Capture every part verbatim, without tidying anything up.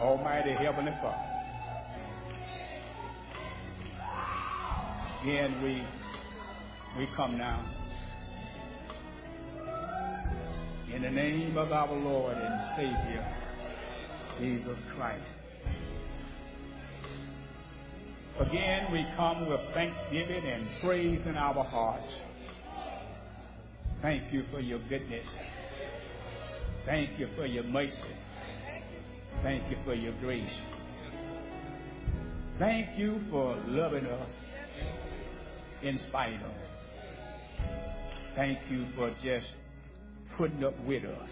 Almighty Heavenly Father, again we we come now in the name of our Lord and Savior, Jesus Christ. Again, we come with thanksgiving and praise in our hearts. Thank you for your goodness. Thank you for your mercy. Thank you for your grace. Thank you for loving us in spite of. Thank you for just putting up with us.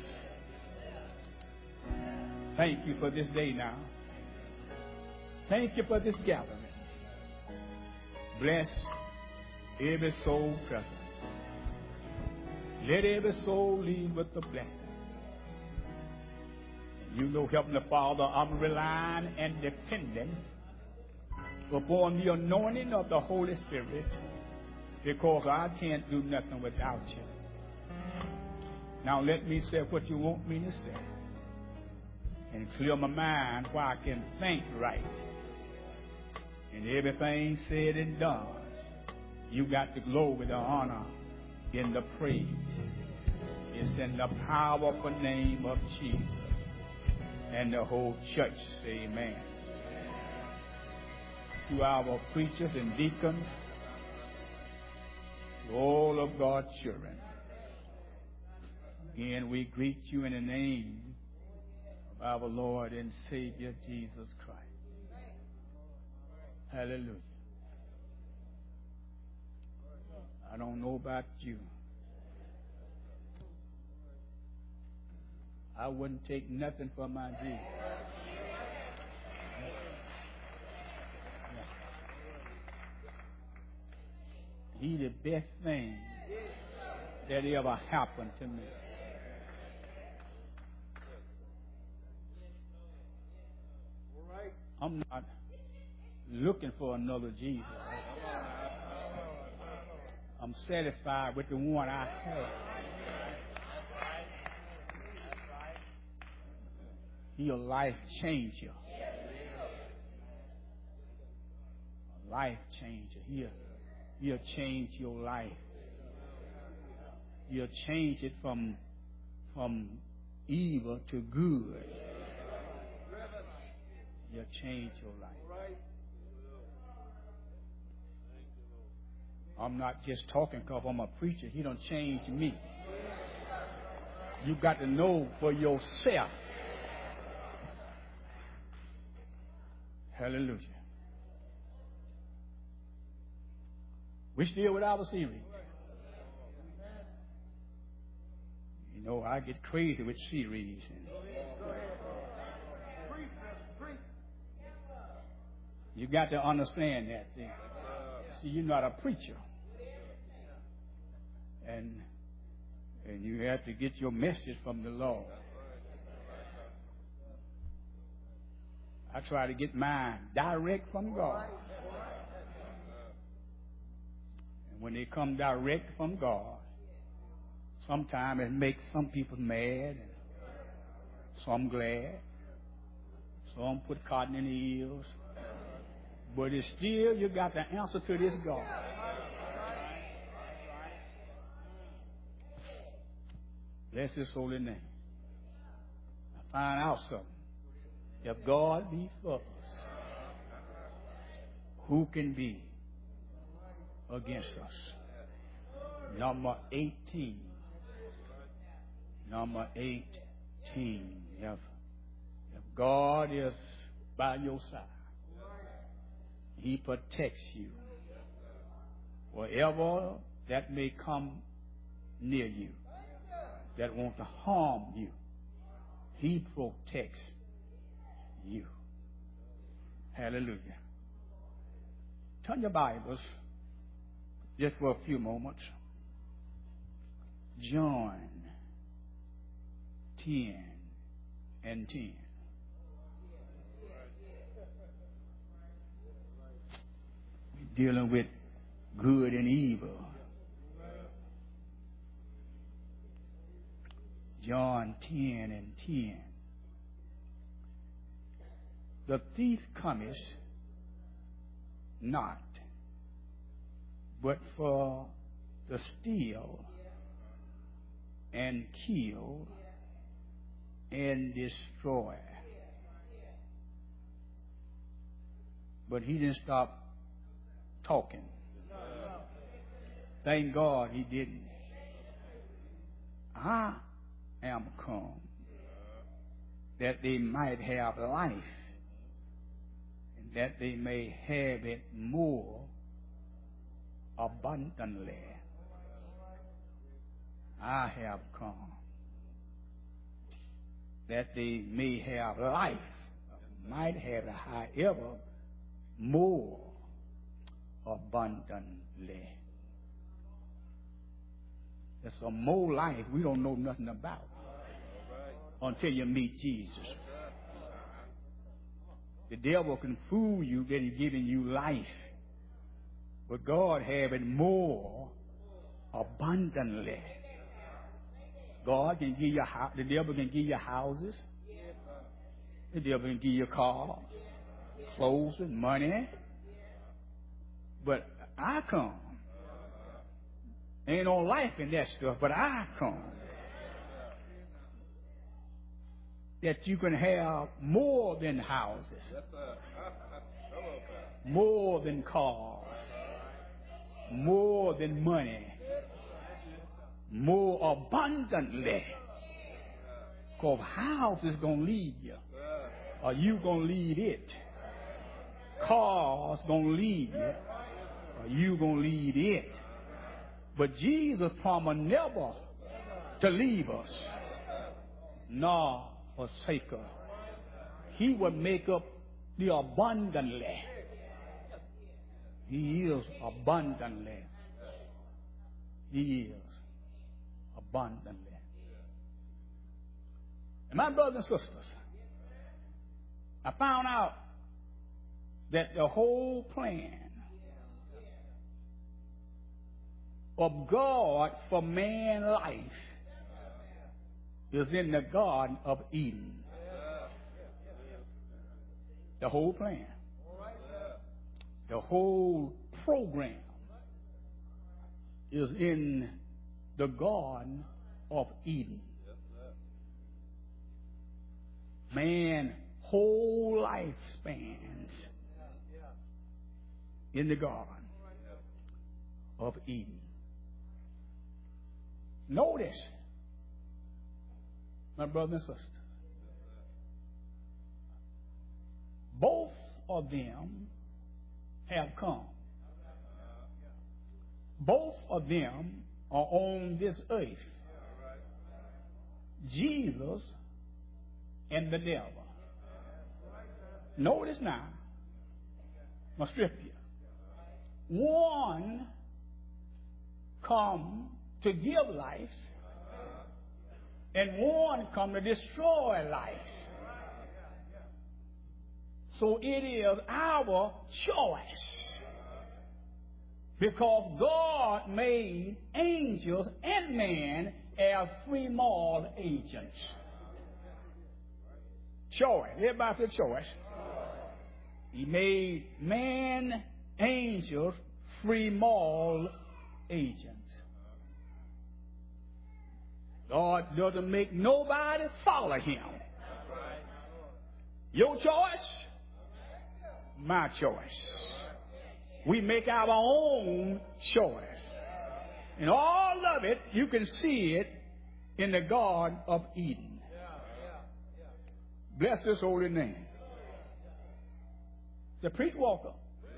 Thank you for this day now. Thank you for this gathering. Bless every soul present. Let every soul leave with the blessing. You know, Heavenly Father, I'm relying and depending upon the anointing of the Holy Spirit because I can't do nothing without you. Now let me say what you want me to say and clear my mind where I can think right. And everything said and done, you got the glory, the honor, and the praise. It's in the powerful name of Jesus. And the whole church say amen. To our preachers and deacons, to all of God's children, again we greet you in the name of our Lord and Savior Jesus Christ. Hallelujah. I don't know about you. I wouldn't take nothing for my Jesus. He the best thing that ever happened to me. I'm not looking for another Jesus. I'm satisfied with the one I have. He a life changer. A life changer. He'll, he'll change your life. He'll change it from, from evil to good. He'll change your life. I'm not just talking because I'm a preacher. He don't change me. You got to know for yourself. Hallelujah. We still with our series. You know, I get crazy with series. And you got to understand that. See, see, you're not a preacher. And, and you have to get your message from the Lord. I try to get mine direct from God. And when they come direct from God, sometimes it makes some people mad, and some glad. Some put cotton in the ears. But it's still, you got the answer to this God. Bless his holy name. I find out something. If God be for us, who can be against us? Number eighteen. Number eighteen. If, if God is by your side, he protects you. Whatever that may come near you, that want to harm you, he protects you. Hallelujah. Turn your Bibles just for a few moments. John ten and ten. We're dealing with good and evil. John ten and ten. the thief cometh not, but for to steal and kill and destroy. But he didn't stop talking. Thank God he didn't. I am come that they might have life, and that they may have it more abundantly. I have come that they may have life, might have it, however, more abundantly. There's some more life we don't know nothing about until you meet Jesus. The devil can fool you that he's giving you life, but God have it more abundantly. God can give you, the devil can give you houses. The devil can give you cars, clothes, and money. But I come. Ain't no life in that stuff, but I come. That you can have more than houses, more than cars, more than money, more abundantly. Because house is going to lead you, or you going to lead it. Cars going to lead you, or you going to lead it. But Jesus promised never to leave us, nor forsake us. He will make up the abundantly. He is abundantly. He is abundantly. And my brothers and sisters, I found out that the whole plan of God for man's life is in the Garden of Eden. The whole plan. The whole program is in the Garden of Eden. Man's whole life spans in the Garden of Eden. Notice, my brothers and sisters, both of them have come. Both of them are on this earth. Jesus and the devil. Notice now, my scripture. One come to give life, and one come to destroy life. So it is our choice, because God made angels and man as free moral agents. Choice. Everybody say choice. He made man, angels, free moral agents. God doesn't make nobody follow him. Your choice, my choice. We make our own choice. And all of it, you can see it in the Garden of Eden. Bless this holy name. It's a preach walker.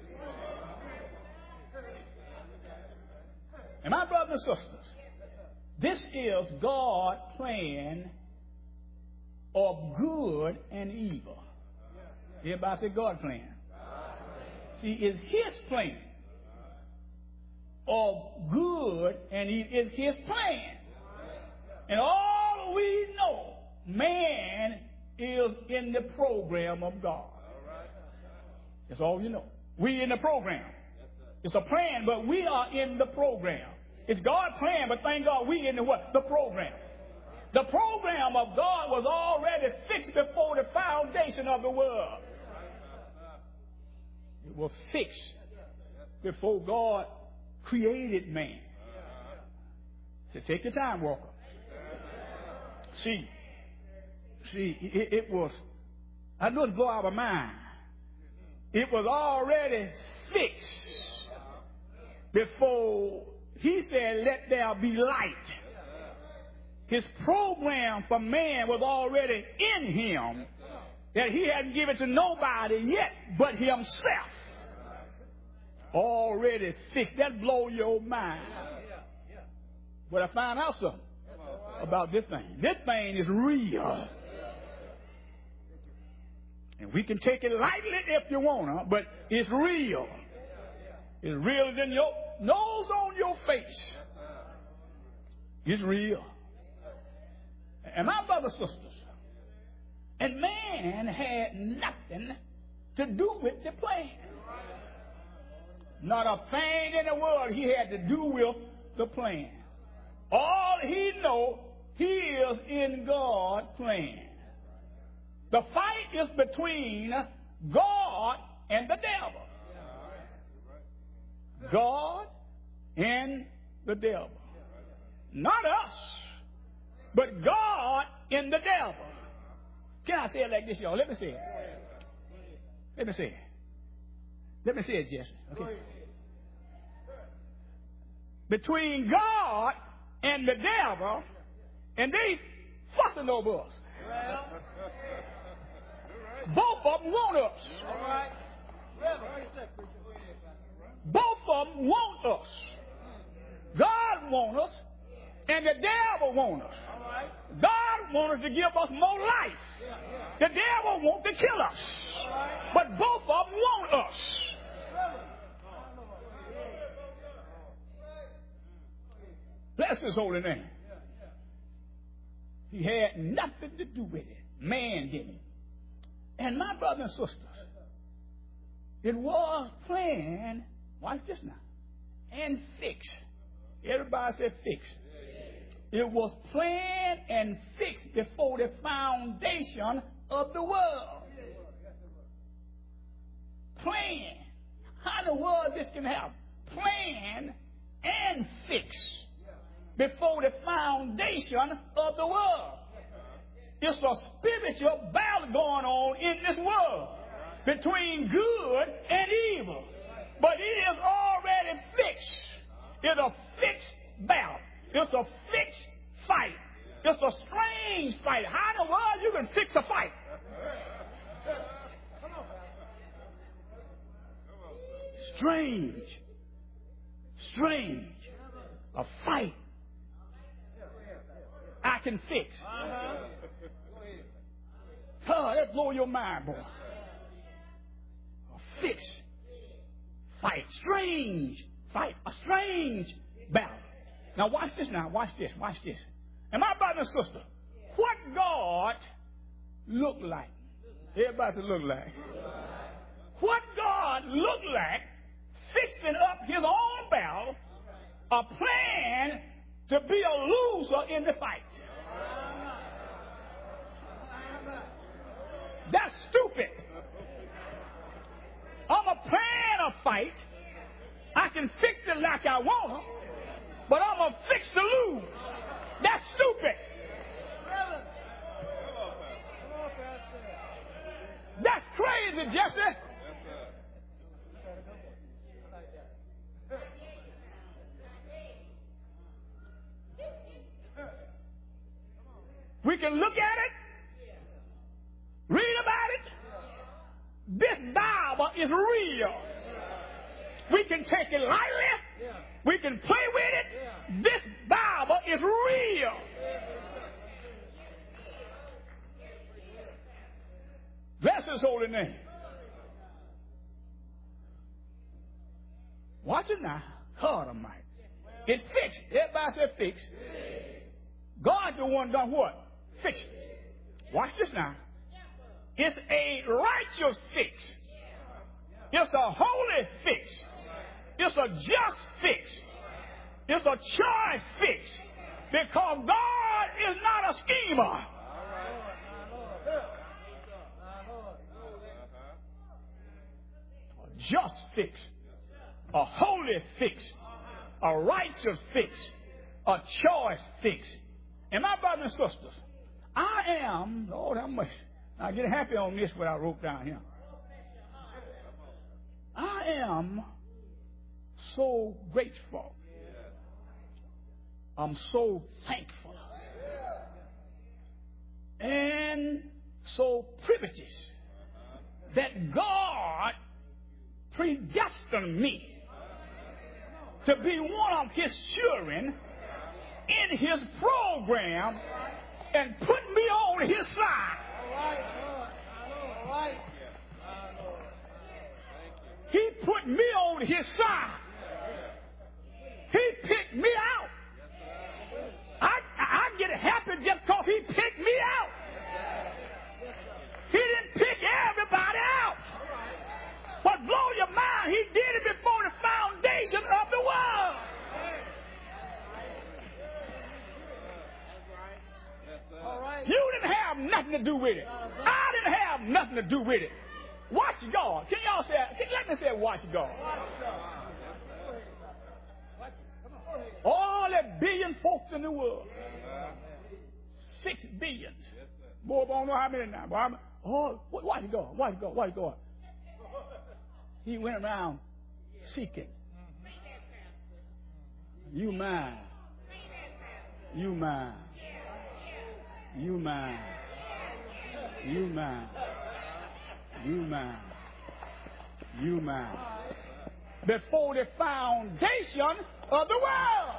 And my brothers and sisters, this is God's plan of good and evil. Everybody say God's plan. See, it's his plan of good and evil. It's his plan. And all we know, man is in the program of God. That's all you know. We in the program. It's a plan, but we are in the program. It's God's plan, but thank God we in the what? The program. The program of God was already fixed before the foundation of the world. It was fixed before God created man. So take your time, Walker. See, see, it, it was, I know it blow our mind. It was already fixed before he said, let there be light. His program for man was already in him that he hadn't given to nobody yet but himself. Already fixed. That blow your mind. But I found out something about this thing. This thing is real. And we can take it lightly if you want to, but it's real. It's realer than your nose on your face. It's real. And my brothers and sisters, and man had nothing to do with the plan. Not a thing in the world he had to do with the plan. All he know, he is in God's plan. The fight is between God and the devil. God and the devil. Not us, but God and the devil. Can I say it like this, y'all? Let me say it. Let me say it. Let me say it, Jesse. Okay. Between God and the devil, and they fussing over us. Both of them want us. Both of them want us. God wants us, and the devil wants us. God wants us to give us more life. The devil wants to kill us. But both of them want us. Bless his holy name. He had nothing to do with it. Man didn't. And my brothers and sisters, it was planned, watch this now, and fixed. Everybody said fixed. It was planned and fixed before the foundation of the world. Planned. How in the world this can happen? Planned and fixed before the foundation of the world. It's a spiritual battle going on in this world between good and evil. But it is already fixed. It's a fixed battle. It's a fixed fight. It's a strange fight. How in the world you can fix a fight? Strange. Strange. A fight I can fix. Oh, that blow your mind, boy. A fixed fight. Strange fight. A strange battle. Now watch this now. Watch this. Watch this. And my brother and sister, what God look like? Everybody said look like. What God look like fixing up his own battle, a plan to be a loser in the fight. That's stupid. I'm a plan a fight. I can fix it like I want to, but I'm going to fix to lose. That's stupid. That's crazy, Jesse. We can look at it, read about it. This Bible is real. We can take it lightly. We can play with it. This Bible is real. Bless his holy name. Watch it now. God Almighty. It's fixed. Everybody said fixed. God the one done what? Fixed it. Watch this now. It's a righteous fix. It's a holy fix. It's a just fix. It's a choice fix. Because God is not a schemer. A just fix, a holy fix, a righteous fix, a choice fix. And my brothers and sisters, I am, Lord how much, I get happy on this what I wrote down here. I am so grateful. I'm so thankful. And so privileged that God predestined me to be one of His children in His program and put me on His side. He put me on His side. He picked me out. I, I get happy just because He picked me out. He didn't pick everybody out. But blow your mind, He did it before the foundation of the world. You didn't have nothing to do with it. I didn't have nothing to do with it. Watch God. Can y'all say, can, let me say watch God. All that billion folks in the world. Six billions. Boy, I don't know how many now. Boy, I'm, oh, watch God. Watch God. Watch God. He went around seeking. You mine. You mine. You mine. You mine. You mine. You mine. Before the foundation of the world.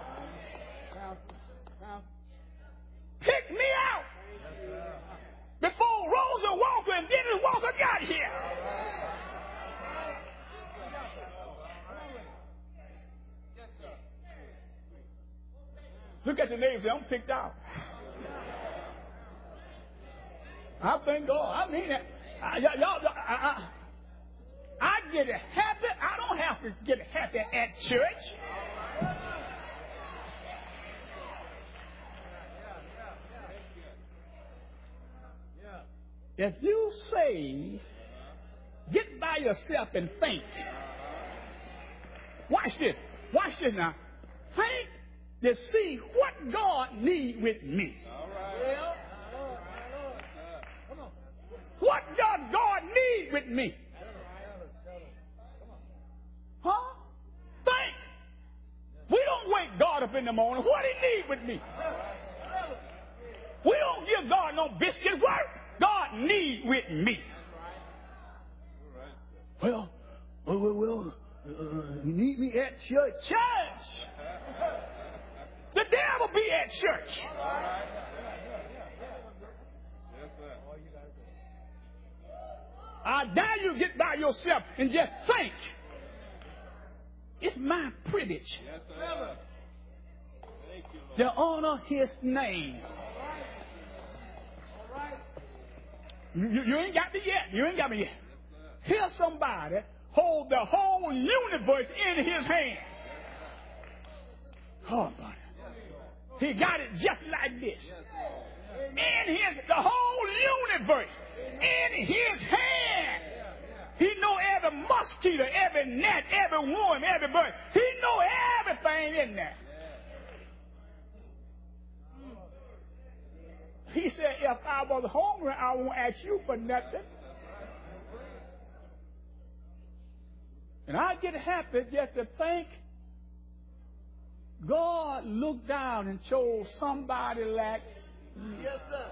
Pick me out. Before Rosa Walker and Dennis Walker got here. Look at your neighbor and say, I'm picked out. I thank God. I mean it. I, y'all, I, I, I get happy. I don't have to get happy at church. If you say, get by yourself and think. Watch this. Watch this now. Think to see what God needs with me. What does God need with me? Huh? Think. We don't wake God up in the morning. What He need with me? We don't give God no biscuit work. God need with me. Well, well, well, well uh, you need me at church. Church. The devil be at church. I dare you get by yourself and just think. It's my privilege to honor His name. You, you, you ain't got me yet. You ain't got me yet. Here's somebody hold the whole universe in His hand. Oh, buddy. He got it just like this. In His, the whole universe, in His hand. He know every mosquito, every gnat, every worm, every bird. He know everything in there. He said, if I was hungry, I won't ask you for nothing. And I get happy just to think God looked down and chose somebody like me. Yes, sir.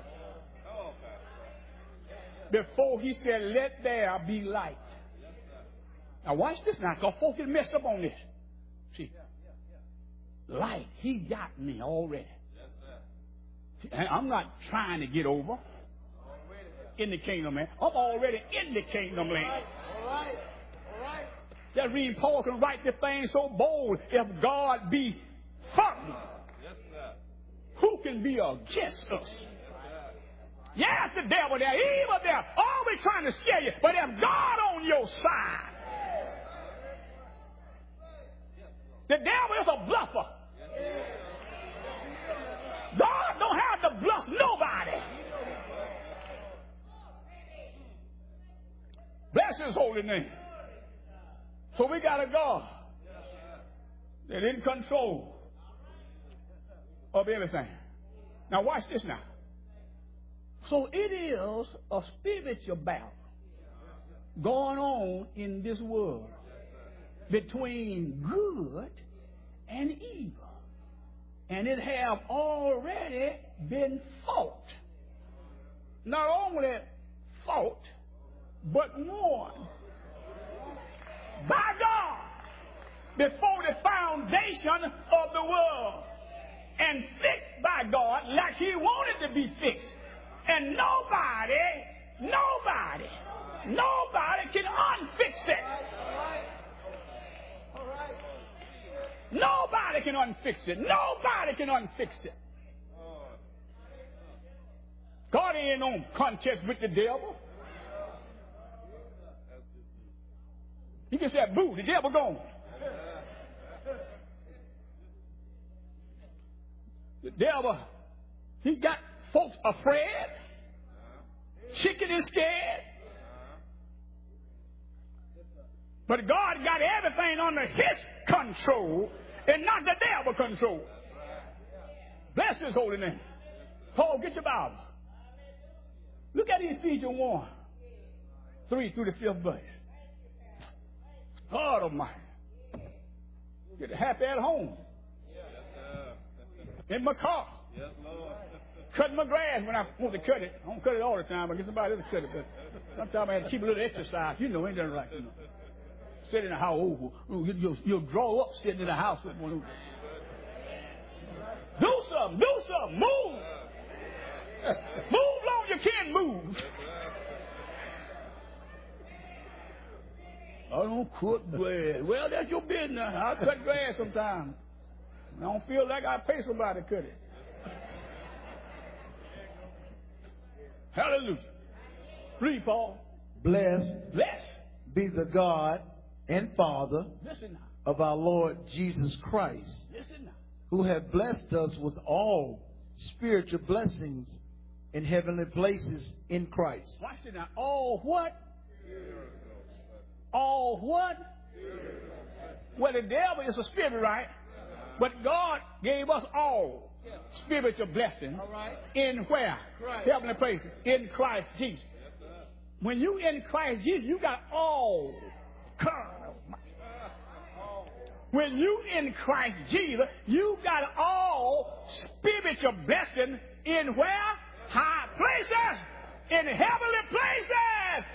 Before He said, let there be light. Now watch this now, because folks get messed up on this. See, light, He got me already. See, I'm not trying to get over in the kingdom, man. I'm already in the kingdom land. All right. All right. That reason Paul can write the thing so bold. If God be for me, who can be against us? Yes, the devil there, evil there, always trying to scare you. But if God on your side, the devil is a bluffer. God don't have to bluff nobody. Bless His holy name. So we got a God that in control of everything. Now watch this now. So it is a spiritual battle going on in this world between good and evil. And it have already been fought. Not only fought, but won by God before the foundation of the world, and fixed by God like he wanted to be fixed. And nobody, nobody, nobody can unfix it. Nobody can unfix it. Nobody can unfix it. God ain't on contest with the devil. He can say, boo, the devil gone. The devil, he got folks afraid. Chicken is scared. But God got everything under his control and not the devil control. Bless his holy name. Paul, get your Bible. Look at Ephesians one, three through the fifth verse. God Almighty. Get happy at home. In my car. Cutting my grass when I want to cut it. I don't cut it all the time. I get somebody else to cut it. But sometimes I have to keep a little exercise. You know, ain't that right? You know. Sit in the house. Oh, you, you'll, you'll draw up sitting in the house. With one. Do something. Do something. Move. Move long you can move. I don't cut grass. Well, that's your business. I'll cut grass sometimes. I don't feel like I pay somebody to cut it. Hallelujah. Read, Paul. Blessed Bless. be the God and Father Listen now. of our Lord Jesus Christ, Listen now. who have blessed us with all spiritual blessings in heavenly places in Christ. Watch it now. All what? All what? Well, the devil is a spirit, right? But God gave us all spiritual blessings in where? Christ. Heavenly places. In Christ Jesus. When you in Christ Jesus, you got all. When you in Christ Jesus, you got all spiritual blessing in where? High places. In heavenly places.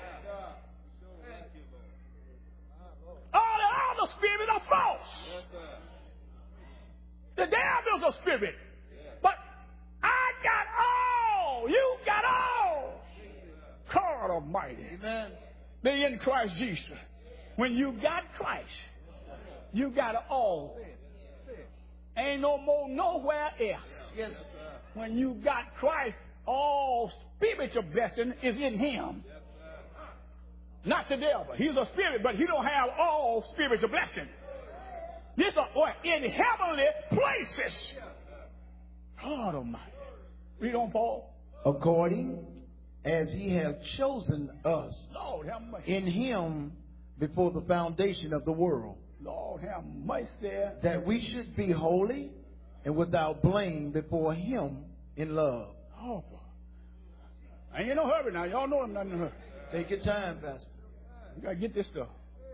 All the other spirits are false. The devil's a spirit. But I got all. You got all. God Almighty. Amen. They in Christ Jesus. When you got Christ, you got all. Ain't no more nowhere else. Yes. When you got Christ, all spiritual blessing is in him. Not the devil. He's a spirit, but he don't have all spiritual blessing. This are what? In heavenly places. God Almighty. Read on, Paul. According as he hath chosen us Lord have mercy. in him before the foundation of the world, Lord have mercy. that we should be holy and without blame before him in love. Oh, boy. Ain't in no hurry now. Y'all know I'm not in a hurry. Take your time, Pastor. You got to get this stuff.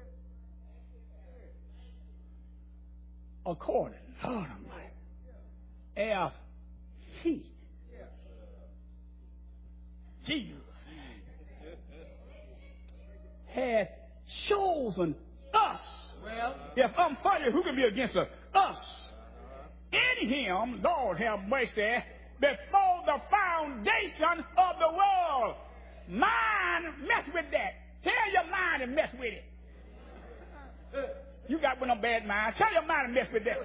According, Lord Almighty, as he, Jesus, has chosen us. Well, if I'm funny, who can be against us? Us. In him, Lord have mercy, before the foundation of the world. Mind, mess with that. Tell your mind and mess with it. You got one of them bad minds. Tell your mind and mess with that.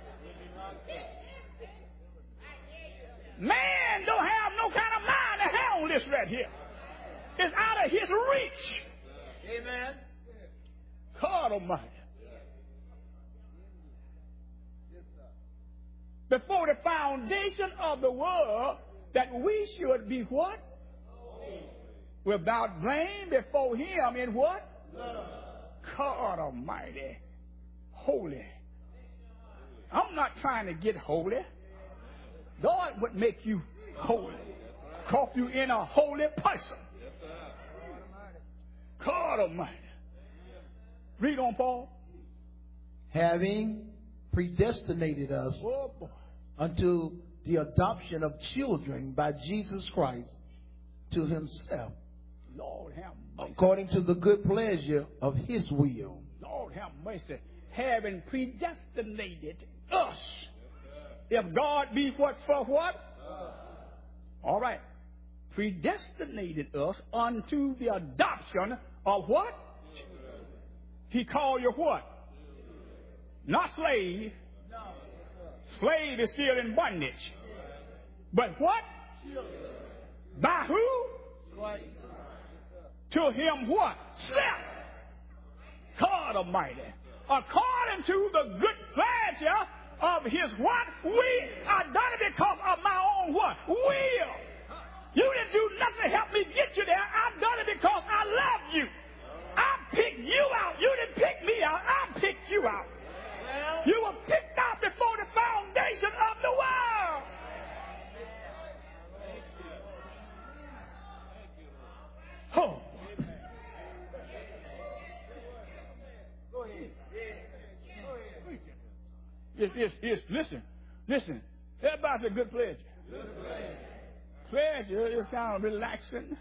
Man don't have no kind of mind to handle this right here. It's out of his reach. amen. God Almighty. Before the foundation of the world, that we should be what? Without blame before him in what? God Almighty, holy. I'm not trying to get holy. God would make you holy. Cause you in a holy person. God Almighty. Read on, Paul. Having predestinated us Oh, boy. unto the adoption of children by Jesus Christ to himself, Lord have mercy. according to the good pleasure of his will. Lord have mercy. Having predestinated us. If God be what for what? All right. Predestinated us unto the adoption of what? He called you what? Not slave. Slave is still in bondage. But what? By who? To him what? Self. God Almighty. According to the good pleasure of his what? Will. I done it because of my own what? Will. You didn't do nothing to help me get you there. I done it because I love you. I picked you out. You didn't pick me out. I picked you out. You were picked out before the foundation of the world. Oh. It's, it's, it's, listen, listen. Everybody's a good pleasure. Pleasure is kind of relaxing.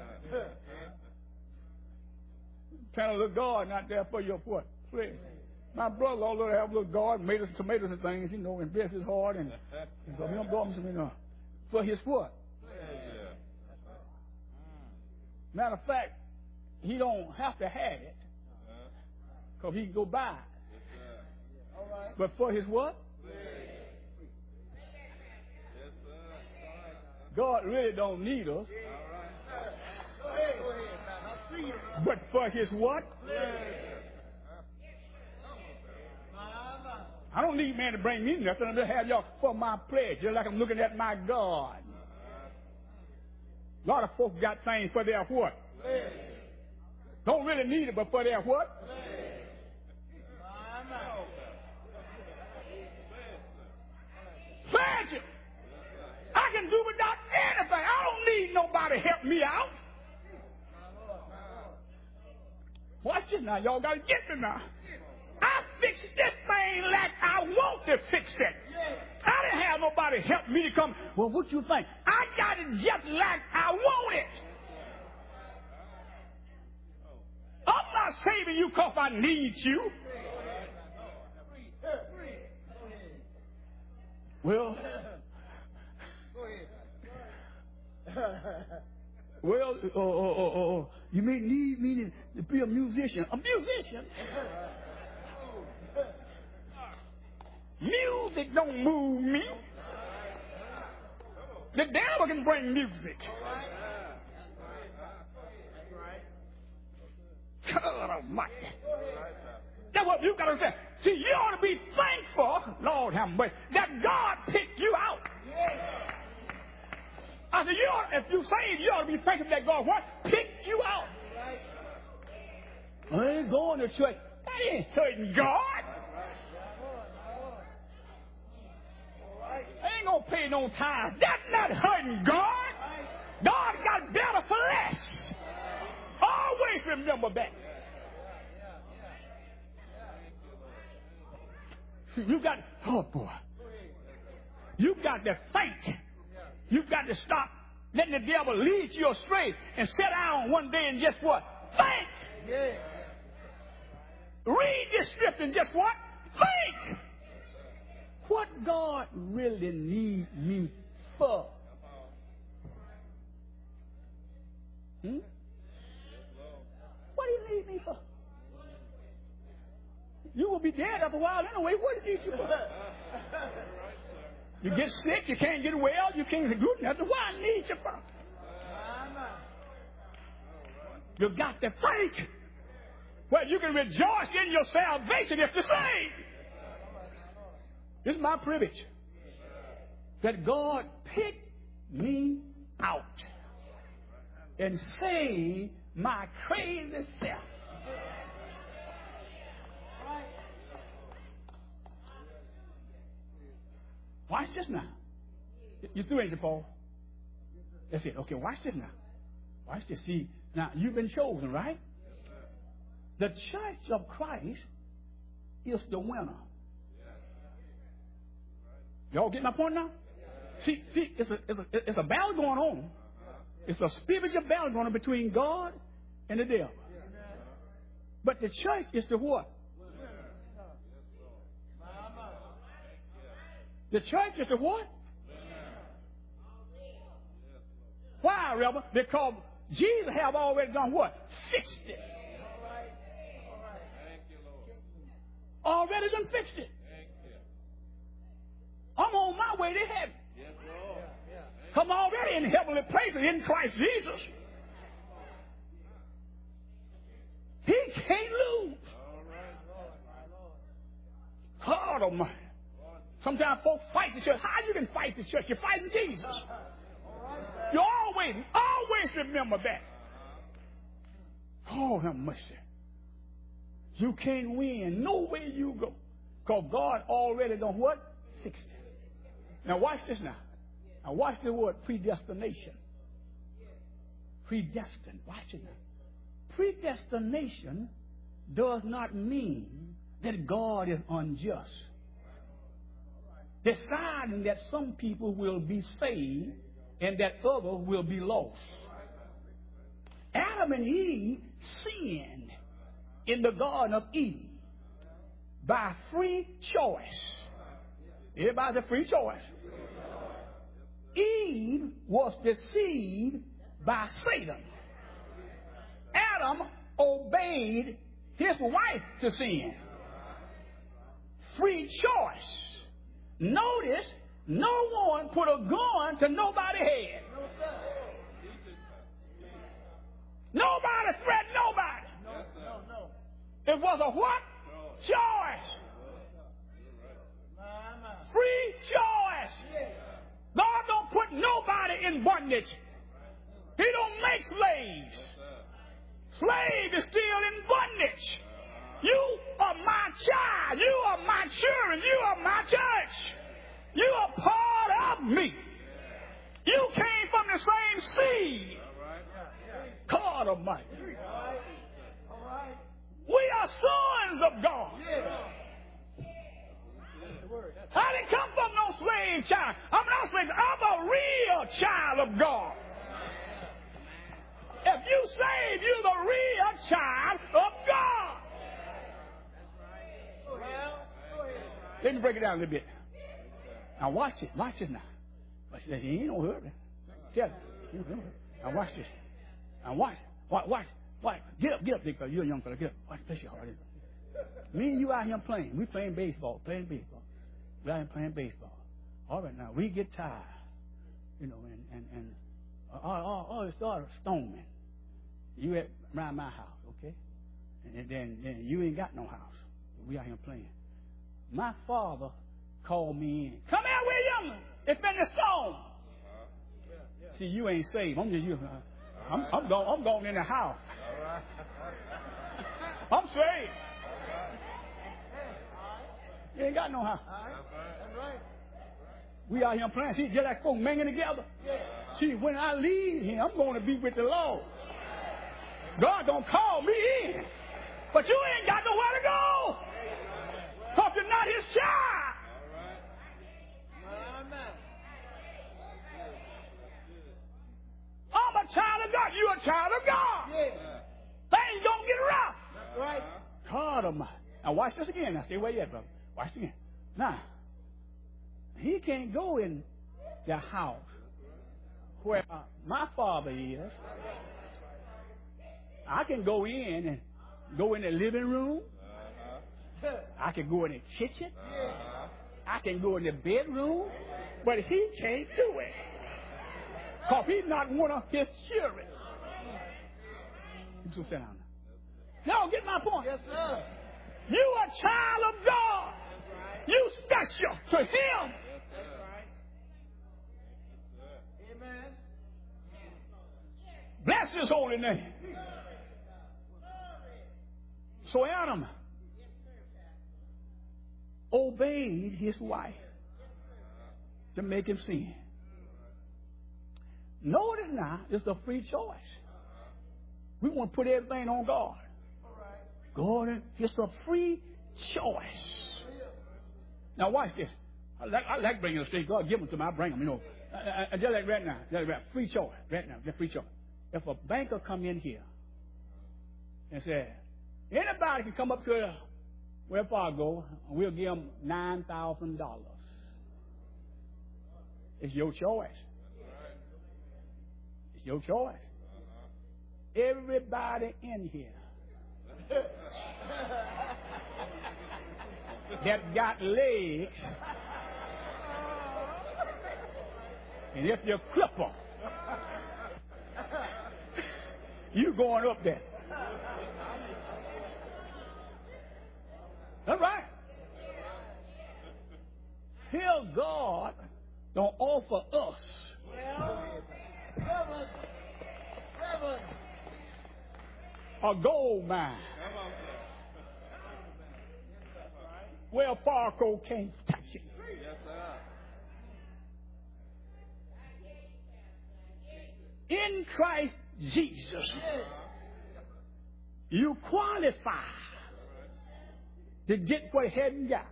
Kind of little garden out there for your what? Pleasure. My brother, although they have a little garden, made us tomatoes and things, you know, invest his heart and, and so he don't bother him, you know. For his what? Matter of fact, he don't have to have it because he can go buy it. But for his what? God really don't need us. But for his what? I don't need man to bring me nothing. I'm just have y'all for my pleasure, like I'm looking at my God. A lot of folks got things for their what? Don't really need it, but for their what? Pleasure. I can do without anything. I don't need nobody to help me out. Watch this now. Y'all got to get me now. I fixed this thing like I want to fix it. I didn't have nobody help me to come. Well, what you think? I got it just like I want it. I'm not saving you because I need you. Well, well, oh, oh, oh, oh, you may need me to be a musician. A musician? Music don't move me. The devil can bring music. God Almighty. That's what you got to say. See, you ought to be thankful, Lord have mercy, that God picked you out. I said, you ought, if you say you ought to be thankful that God what? Picked you out. I ain't going to church. That ain't hurting God. I ain't going to pay no tithes. That's not hurting God. God got better for less. Always remember that. See, you got, oh boy. You got to think. You got to stop letting the devil lead you astray and sit down one day and just what? Think. Yeah. Read this scripture and just what? Think. What God really needs me for? Hmm? What do you need me for? You will be dead after a while anyway. What do you need you for? You get sick, you can't get well, you can't do nothing. Why I need you for? You got to think. Well, you can rejoice in your salvation if you're saved. This is my privilege. That God picked me out and saved my crazy self. Watch this now. You through, ain't you, Paul? That's it. Okay, watch this now. Watch this. See, now you've been chosen, right? The church of Christ is the winner. Y'all get my point now? See, see, it's a, it's a, it's a battle going on. It's a spiritual battle going on between God and the devil. But the church is the what? The church is the what? Why, Rebel? Because Jesus have already done what? Fixed it. Already done fixed it. I'm on my way to heaven. I'm already in heavenly places in Christ Jesus. He can't lose. God Almighty. Sometimes folks fight the church. How you can fight the church? You're fighting Jesus. You always, always remember that. Oh, have mercy. You can't win no way you go. Because God already done what? Fixed it. Now watch this now. Now watch the word predestination. Predestined. Watch it now. Predestination does not mean that God is unjust. Deciding that some people will be saved and that others will be lost. Adam and Eve sinned in the Garden of Eden by free choice. Everybody a free choice. Eve was deceived by Satan. Adam obeyed his wife to sin. Free choice. Notice, no one put a gun to nobody's head. Nobody threatened nobody. No, no, no. It was a what? Choice. Free choice. God don't put nobody in bondage. He don't make slaves. Slave is still in bondage. You are my child. You are my children. You are my church. You are part of me. You came from the same seed. God Almighty. We are sons of God. I didn't come from no slave child. I'm not slave. I'm a real child of God. If you save, you're the real child of God. Let me break it down a little bit. Now watch it. Watch it now. Watch it. He ain't no hurry. Tell you. Now watch this. Now watch. Watch. Watch. Watch. Get up. Get up, because you're a young fella. Get up. Watch. Bless your heart. Me and you out here playing. We playing baseball. Playing baseball. We out here playing baseball. All right. Now we get tired. You know, and and and all all, all it started storming. You at around my house, okay? And then then you ain't got no house. We out here playing. My father called me in. Come here, William. It's been the storm. See, you ain't saved. I'm just you. I'm, I'm going. I'm going in the house. I'm saved. You ain't got no house. We out here playing. See, just like folks manging together. See, when I leave here, I'm going to be with the Lord. God don't call me in, but you ain't got nowhere to go. Because you're not his child. I'm a child of God. You're a child of God. Things don't get rough. That's right. God Almighty. Now watch this again. Now stay where you at, brother. Watch it again. Now, he can't go in the house where my father is. I can go in and go in the living room. I can go in the kitchen. I can go in the bedroom. But he can't do it. Because he's not one of his children. You should sit down now. Y'all get my point? Yes, sir. You are a child of God. You special to him. Amen. Bless his holy name. So Adam obeyed his wife. to make him sin. Notice now, it's a free choice. We want to put everything on God. God, it's a free choice. Now watch this. I like, I like bringing the state. God give them to me. I bring them. You know, I, I, just like right now. Just like right, free choice. Right now, just free choice. If a banker come in here and say, anybody can come up to where Fargo, and we'll give them nine thousand dollars. It's your choice. It's your choice. Everybody in here that got legs, and if you're crippled, you going up there. That's right. Here God don't offer us a gold mine where Fargo can't touch it. In Christ Jesus, you qualify to get what heaven got.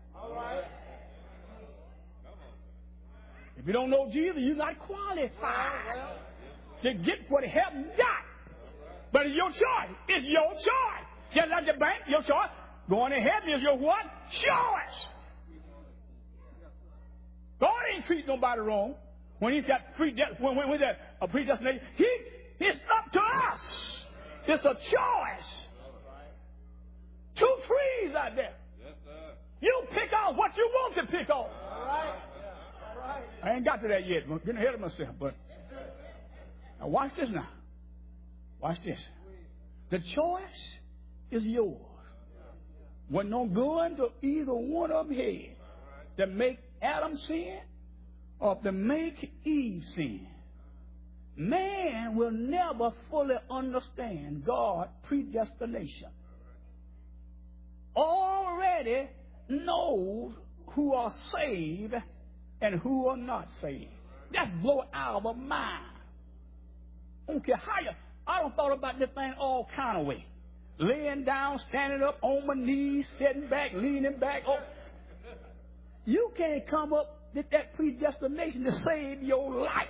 If you don't know Jesus, you're not qualified to get what heaven got. But it's your choice. It's your choice. Just like the bank, your choice. Going to heaven is your what? Choice. God ain't treat nobody wrong. When he's got pre when, when, when that a predestination, he it's up to us. It's a choice. Two trees out there. You pick out what you want to pick off. I ain't got to that yet. I'm getting ahead of myself. But now watch this now. Watch this. The choice is yours. Wasn't no good to either one of them here to make Adam sin or to make Eve sin. Man will never fully understand God's predestination. Already knows who are saved and who are not saved. That's blow out of our mind. I don't care how you. I done thought about this thing all kind of way. Laying down, standing up, on my knees, sitting back, leaning back. Oh, you can't come up with that predestination to save your life.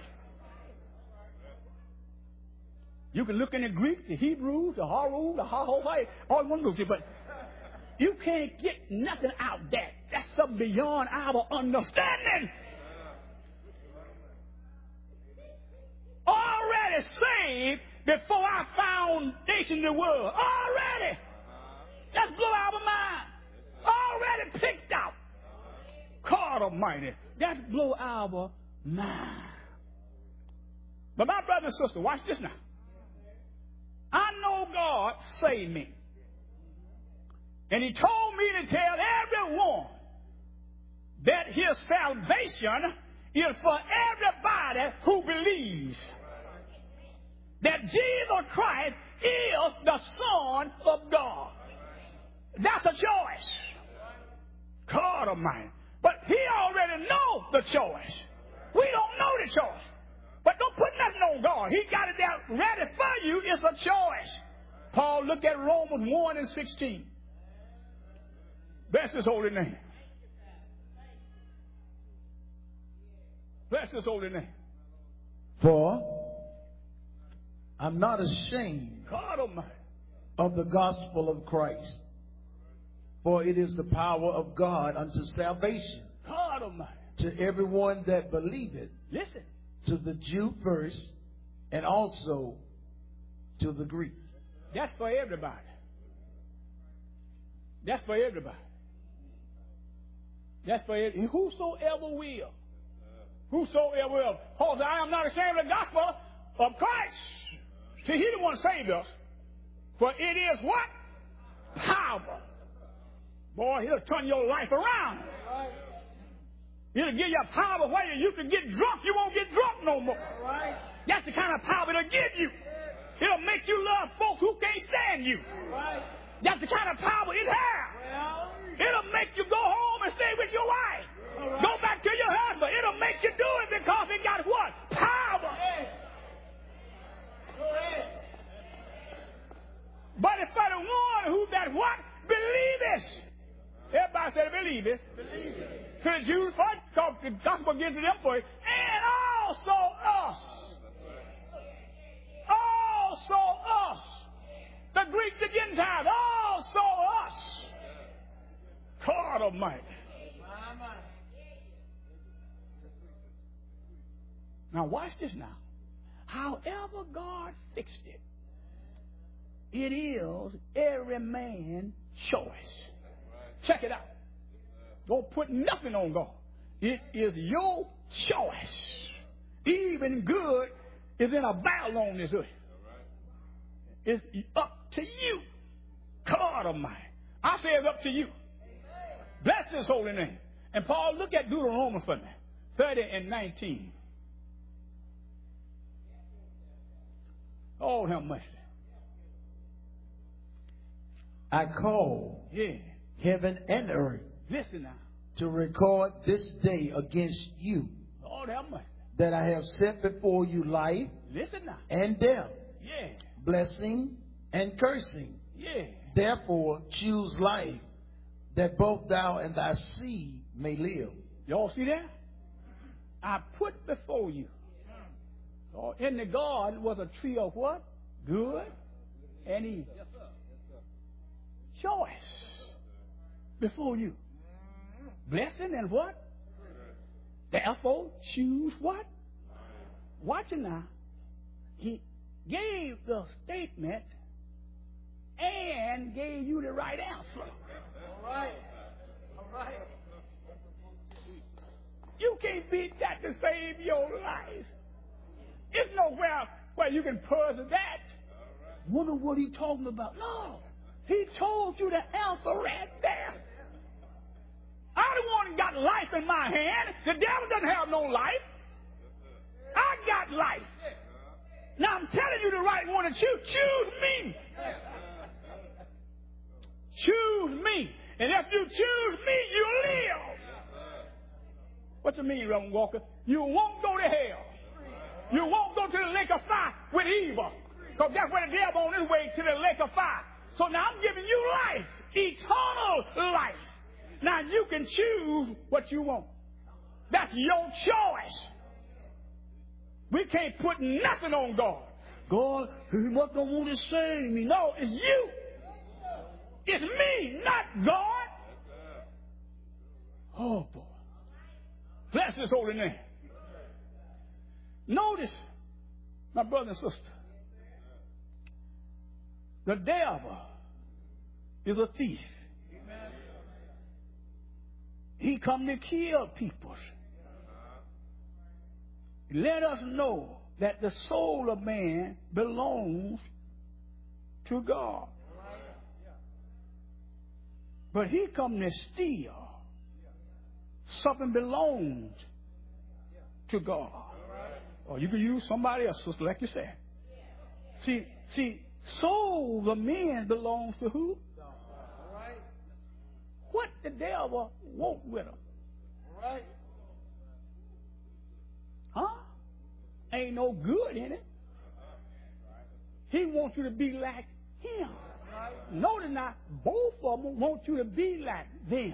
You can look in the Greek, the Hebrew, the Haru, the Hahovai, all one group, but you can't get nothing out of that. That's something beyond our understanding. Already saved before our foundation of the world. Already. Let's blow our mind. Already picked out. God Almighty. Let's blow our mind. But my brother and sister, watch this now. I know God saved me. And he told me to tell everyone that his salvation is for everybody who believes that Jesus Christ is the Son of God. That's a choice. God Almighty. But he already knows the choice. We don't know the choice. But don't put nothing on God. He got it there ready for you. It's a choice. Paul, look at Romans one and sixteen. Bless his holy name. Bless his holy name. For I'm not ashamed God Almighty. of the gospel of Christ, for it is the power of God unto salvation God Almighty. to everyone that believeth, Listen. to the Jew first, and also to the Greek. That's for everybody. That's for everybody. That's for everybody. Whosoever will. Whosoever will. Paul said, I am not ashamed of the gospel of Christ. See, he the one saved us. For it is what? Power. Boy, he'll turn your life around. It'll give you a power where you used to get drunk, you won't get drunk no more. That's the kind of power it'll give you. It'll make you love folks who can't stand you. That's the kind of power it has. It'll make you go home and stay with your wife. Go back to your husband. It'll make you do it because it got what? Power. But it's for the one who that what? Believeth. Everybody say believeth. Believeth. To the Jews first, because the gospel gives to them first. And also us. Also us. The Greek, the Gentiles. Also us. God Almighty. Now watch this now. However God fixed it, it is every man's choice. Check it out. Don't put nothing on God. It is your choice. Even good is in a battle on this earth. It's up to you. God Almighty. I say it's up to you. Bless His holy name. And Paul, look at Deuteronomy for me. thirty and nineteen. Oh, how much? I call Yeah. heaven and earth Listen now. to record this day against you Lord, how much? that I have set before you life Listen now. and death, Yeah. blessing and cursing. Yeah. Therefore choose life, that both thou and thy seed may live. Y'all see that? I put before you. Oh, in the garden was a tree of what? Good and evil. Choice before you. Blessing and what? Therefore, choose what? Watch it now. He gave the statement and gave you the right answer. All right. All right. You can't beat that to save your life. It's nowhere where you can puzzle that. Wonder what he's talking about. No. He told you the answer right there. I'm the one that got life in my hand. The devil doesn't have no life. I got life. Now I'm telling you the right one to choose. Choose me. Choose me. And if you choose me, you live. What you mean, Reverend Walker? You won't go to hell. You won't go to the lake of fire with evil. Because that's where the devil on his way to the lake of fire. So now I'm giving you life, eternal life. Now you can choose what you want. That's your choice. We can't put nothing on God. God, He must not want to save me. No, it's you. It's me, not God. Oh, boy. Bless His holy name. Notice, my brother and sister, the devil is a thief. He come to kill people. Let us know that the soul of man belongs to God. But he come to steal. Something belongs to God. Or you can use somebody else, sister, like you said. See, see, soul of men belongs to who? What the devil want with them? Right. Huh? Ain't no good in it. He wants you to be like him. Notice now, both of them want you to be like them.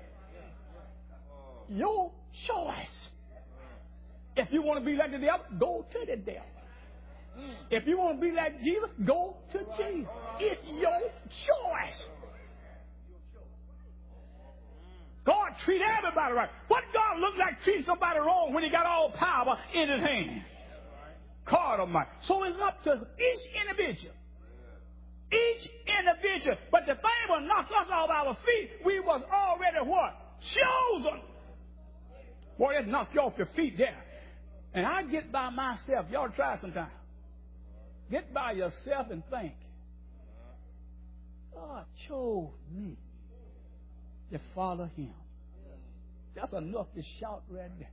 Your choice. If you want to be like the devil, go to the devil. If you want to be like Jesus, go to Jesus. It's your choice. God treat everybody right. What God look like treating somebody wrong when He got all power in His hand? God Almighty. So it's up to each individual. Each individual. But the thing will knock us off our feet. We was already what? Chosen. Boy, that knocked you off your feet there. And I get by myself. Y'all try sometime. Get by yourself and think. God chose me to follow Him. That's enough to shout right there.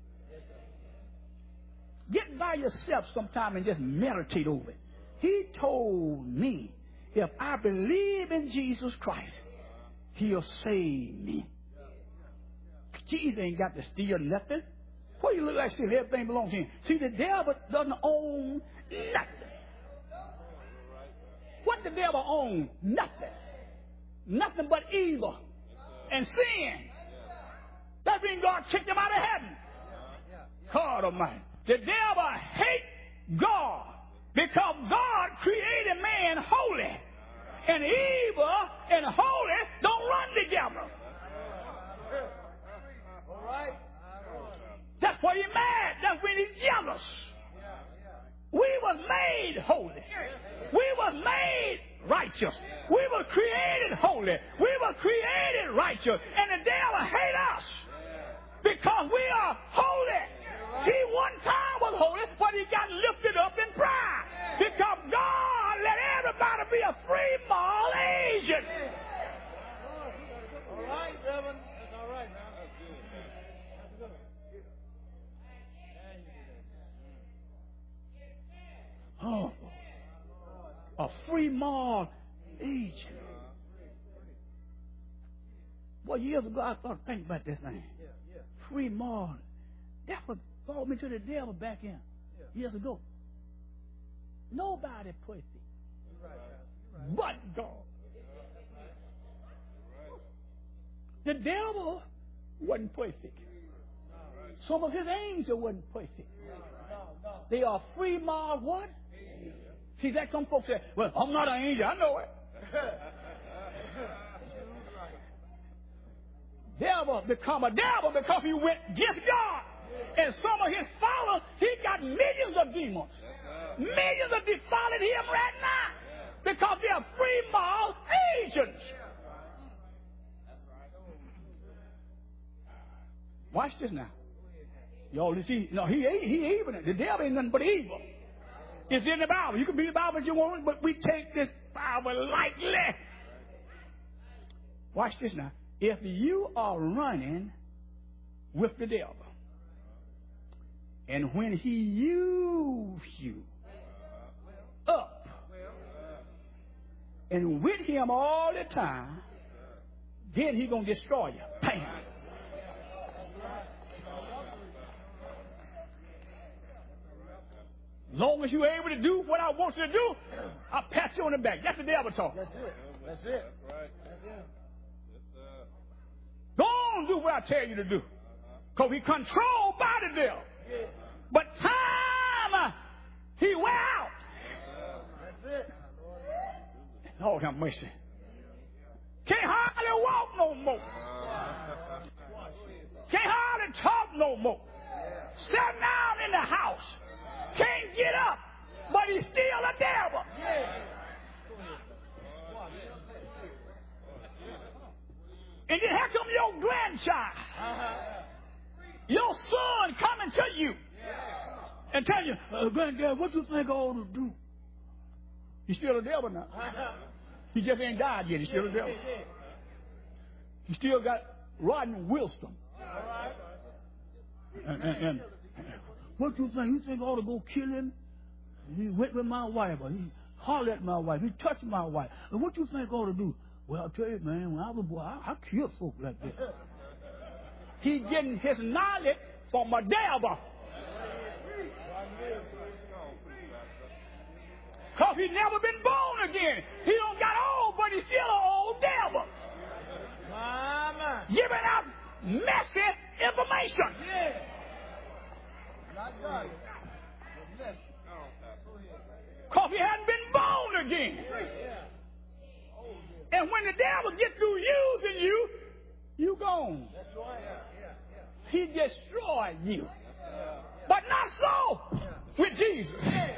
Get by yourself sometime and just meditate over it. He told me, if I believe in Jesus Christ, He'll save me. Jesus ain't got to steal nothing. What do you look like stealing? Everything belongs to him. See, the devil doesn't own nothing. What the devil owns? Nothing. Nothing but evil and sin. That means God kicked him out of heaven. God Almighty. The devil hates God because God created man holy. And evil and holy don't run together. All right. That's why he's mad. That's when he's jealous. We was made holy. We was made righteous. We were created holy. We were created righteous. And the devil hates us because we are holy. He one time was holy, but he got lifted up in pride. Because God let everybody be a free moral agent. All right, Reverend. That's all right, man. Oh, a free moral agent. Well, years ago I thought, think about this thing. Free moral. That's what brought me to the devil back in years ago. Nobody perfect but God. The devil wasn't perfect. Some of his angels wasn't perfect. They are free moral what? See, that some folks say, well, I'm not an angel. I know it. Devil become a devil because he went against God. And some of his followers, he got millions of demons. Millions of demons following him right now because they are free moral agents. Watch this now. Y'all, you see, no, he he evil. The devil ain't nothing but evil. It's in the Bible. You can read the Bible if you want, but we take this Bible lightly. Watch this now. If you are running with the devil, and when he uses you up and with him all the time, then he's going to destroy you. Bam. Long as you're able to do what I want you to do, I'll pat you on the back. That's the devil talk. That's it. That's it. That's right. That's it. Go on, do what I tell you to do. Because he's controlled by the devil. But time, uh, he wear out. That's it. Lord have mercy. Can't hardly walk no more. Can't hardly talk no more. Sitting down in the house. Can't get up. But he's still a devil. And then here come your grandchild. Your son coming to you. And tell you, uh, granddad, what you think I ought to do? He's still a devil now. He just ain't died yet. He's still a devil. He still got rotten wisdom. And, and, and what you think? You think I ought to go kill him? He went with my wife, or he hollered at my wife. He touched my wife. And what you think I ought to do? Well, I'll tell you, man, when I was a boy, I, I killed folk like that. He getting his knowledge from a devil. Because he never been born again. He don't got old, but he's still an old devil. Mama. Giving out messy information. Yeah. Not God. Because he hadn't been born again. And when the devil gets through using you, you gone. That's right. He destroyed you. But not so with Jesus.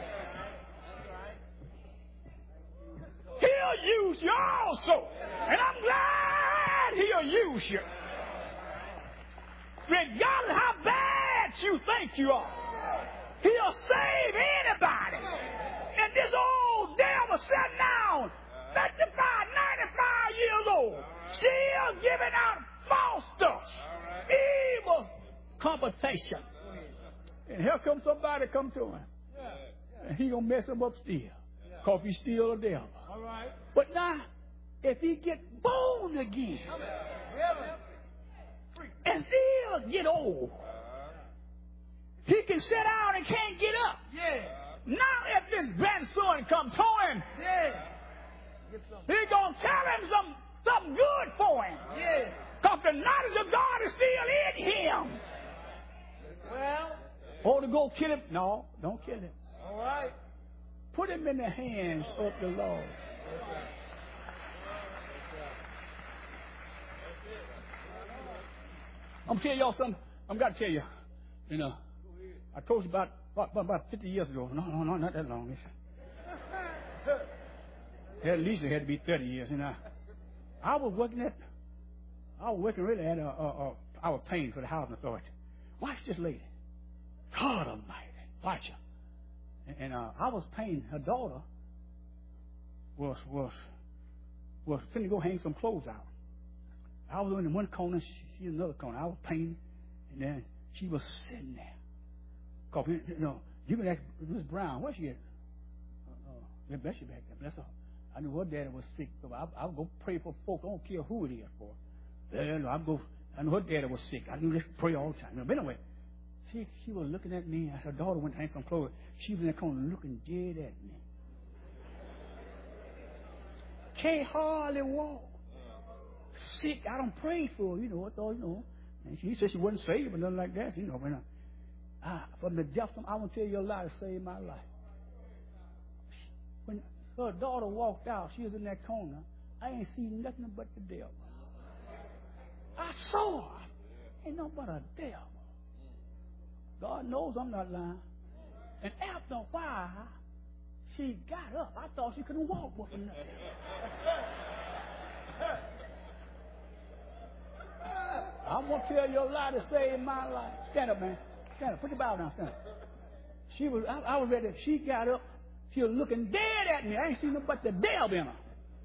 He'll use you also. And I'm glad he'll use you. Regardless how bad you think you are. He'll save anybody. And this old devil sitting down, fifty-five, ninety-five years old, still giving out false stuff. Evil conversation. And here comes somebody come to him. And he gonna mess him up still. Because he's still a devil. All right. But now, if he get born again, and still get old. He can sit down and can't get up. Yeah. Now if this grandson come to him, Yeah. he's going to tell him some, something good for him. Yeah. Because the knowledge of God is still in him. Well. Oh, to go kill him? No, don't kill him. All right. Put him in the hands of the Lord. I'm telling y'all something. I'm got to tell you. You know, I told you about about, about fifty years ago. No, no, no, not that long. At least it had to be thirty years. You know, I was working at. I was working really at a. a, a I was paying for the housing authority. Watch this lady. God Almighty. Watch her. And, and uh, I was paying her daughter. Was was was finna go hang some clothes out. I was in one corner, she, she in another corner. I was painting, and then she was sitting there. Cause you know, you can ask Miss Brown, where's she at? Uh, uh, bless you back there, bless her. I knew her daddy was sick, so I, I would go pray for folk. I don't care who it is for. Well, I go. I knew her daddy was sick. I knew just pray all the time. But anyway, she she was looking at me. As her daughter went to hang some clothes, she was in the corner looking dead at me. Can't hardly walk. Sick. I don't pray for her, you know. I thought, you know. And she said she wasn't saved or nothing like that, you know. When I, I, from the depth of, I want to tell you a lie to save my life. When her daughter walked out, she was in that corner. I ain't seen nothing but the devil. I saw her. Ain't nothing but a devil. God knows I'm not lying. And after a while, she got up. I thought she couldn't walk with nothing. I'm going to tell you a lie to save my life. Stand up, man. Stand up. Put your Bible down. Stand up. She was, I, I was ready. She got up. She was looking dead at me. I ain't seen nothing but the devil in her.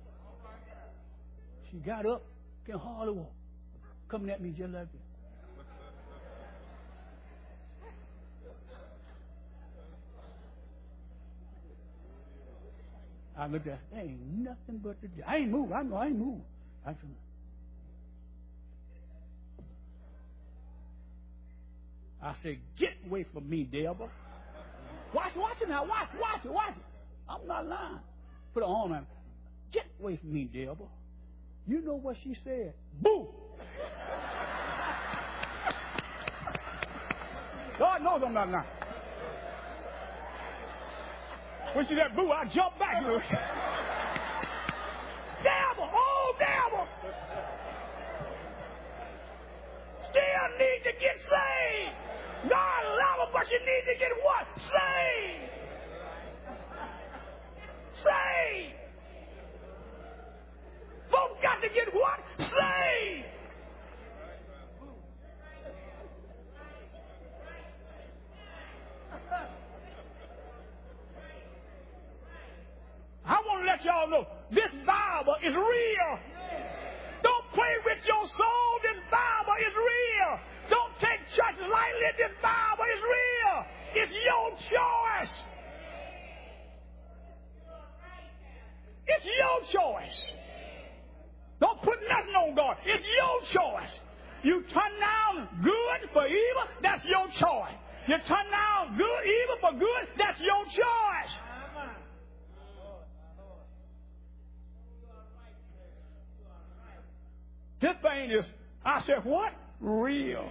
She got up. Can hardly walk. Coming at me just like that. I looked at her. There ain't nothing but the devil. I ain't moved. I know I ain't moved. I said, I said, get away from me, devil. Watch, watch it now. Watch, watch it, watch it. I'm not lying. Put her on him. Get away from me, devil. You know what she said? Boo! God knows I'm not lying. When she said boo, I jumped back. Devil! Oh, devil! Still need to get saved. God love her, but you need to get what? Saved. Saved. Folks got to get what? Saved. I want to let y'all know this Bible is real. Don't play with your soul. This Bible is real. Don't take church lightly. This Bible is real. It's your choice. It's your choice. Don't put nothing on God. It's your choice. You turn down good for evil, that's your choice. You turn down good evil for good, that's your choice. This thing is, I said, what? Real.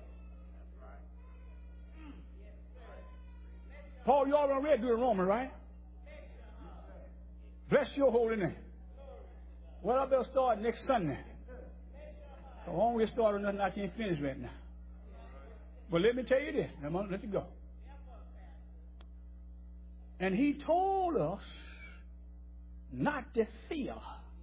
Paul, you already read Deuteronomy, right? Bless your holy name. Well, I better start next Sunday. So I won't get started on nothing I can't finish right now. But let me tell you this. I'm going to let you go. And he told us not to fear.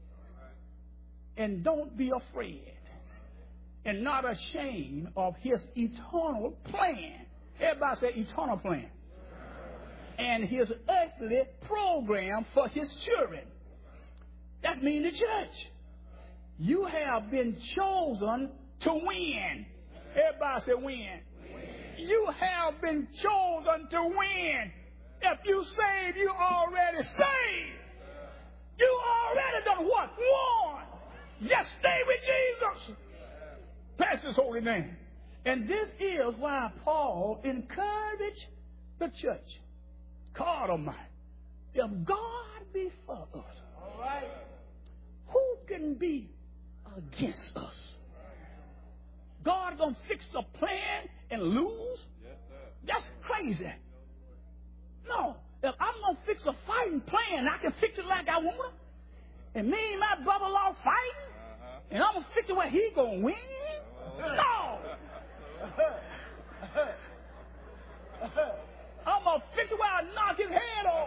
And don't be afraid. And not ashamed of his eternal plan. Everybody say eternal plan. And his earthly program for his children. That means the church. You have been chosen to win. Everybody say win. Win. You have been chosen to win. If you saved, you already saved. You already done what? Won. Just stay with Jesus. Pass Bless his holy name. And this is why Paul encouraged the church. God Almighty. If God be for us, all right, who can be against us? God gonna fix the plan and lose? Yes, sir. That's crazy. No, if I'm gonna fix a fighting plan, I can fix it like I want it. And me and my brother-in-law fighting, uh-huh. and I'm gonna fix it where he gonna win? No. I'm gonna fix it where I knock his head off.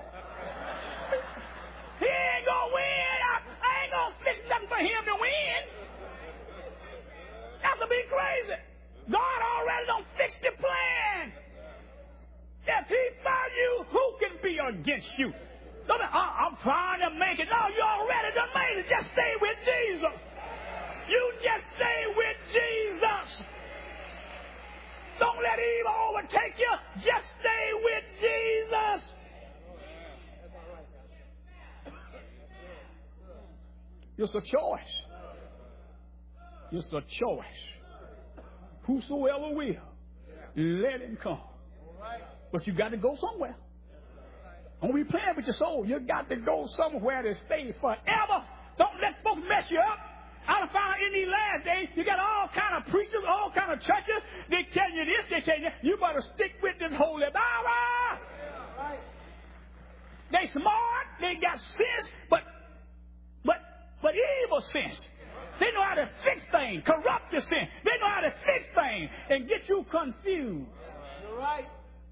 He ain't gonna win. I, I ain't gonna fix nothing for him to win. That's to be crazy. God already done fixed the plan. If he found you, who can be against you? Don't be, I, I'm trying to make it. No, you already done made it. Just stay with Jesus. You just stay with Jesus. Don't let evil overtake you. Just stay with Jesus. It's a choice. It's a choice. Whosoever will, let him come. But you got to go somewhere. Don't be playing with your soul. You got to go somewhere to stay forever. Don't let folks mess you up. I done found in these last days, you got all kind of preachers, all kind of churches. They tell you this, they tell you that. You better stick with this holy Bible. They smart, they got sense, but but but evil sense. They know how to fix things, corrupt the sin. They know how to fix things and get you confused. You're right.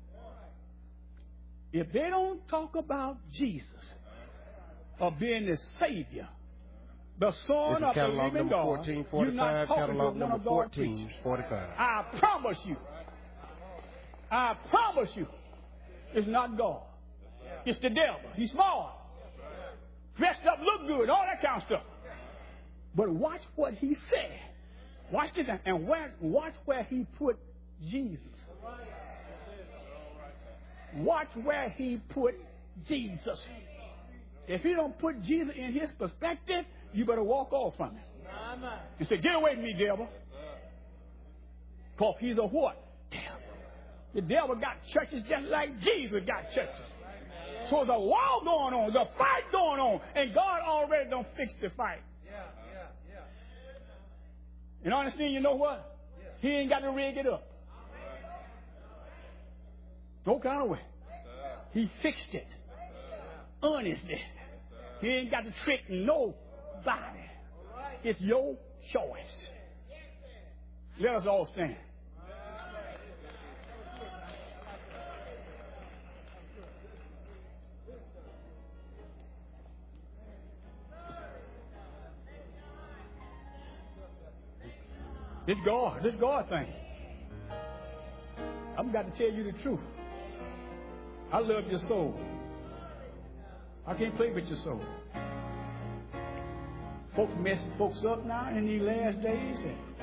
If they don't talk about Jesus or being the Savior, the Son of the living God, you're not talking to one of God's preachers. I promise you. I promise you. It's not God. It's the devil. He's smart. Dressed up, look good, all that kind of stuff. But watch what he said. Watch this, and watch where he put Jesus. Watch where he put Jesus. If he don't put Jesus in his perspective, you better walk off from him. You say, get away from me, devil. Because he's a what? Devil. The devil got churches just like Jesus got churches. So there's a war going on, there's a fight going on, and God already done fixed the fight. And honestly, you know what? He ain't got to rig it up. No kind of way. He fixed it. Honestly. He ain't got to trick nobody. It's your choice. Let us all stand. This God, this God thing. I've got to tell you the truth. I love your soul. I can't play with your soul. Folks mess folks up now in these last days.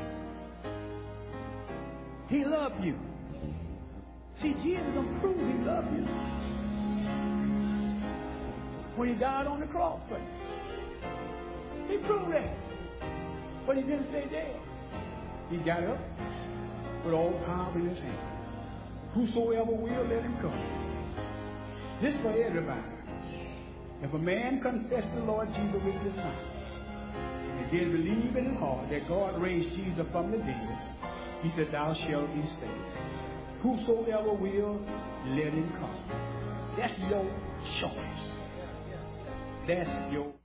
He loved you. See, Jesus gonna prove he loved you when he died on the cross for you. He proved that. But he didn't stay dead. He got up with all power in his hand. Whosoever will, let him come. This for everybody. If a man confess the Lord Jesus with his mouth and then believe in his heart that God raised Jesus from the dead, he said, thou shalt be saved. Whosoever will, let him come. That's your choice. That's your